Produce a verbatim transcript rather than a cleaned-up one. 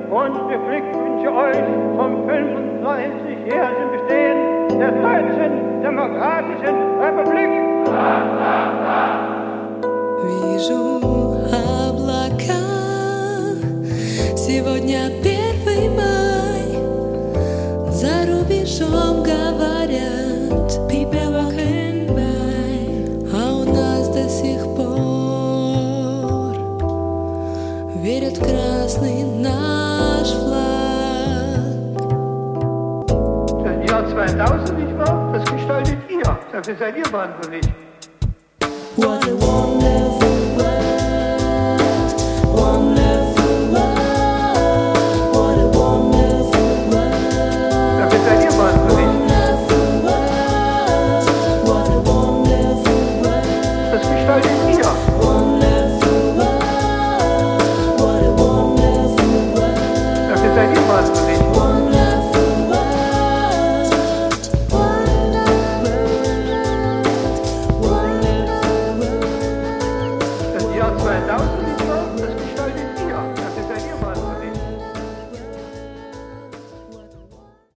und beglückwünsche euch vom fünfunddreißigjährigen Bestehen der Deutschen Demokratischen Republik. Вижу облака, сегодня первый май, за рубежом говорят, people walking by, а у нас до сих пор верят в красный наш флаг. Das Jahr zweitausend, nicht wahr? Das gestaltet ihr. Dafür seid ihr verantwortlich. What a wonder.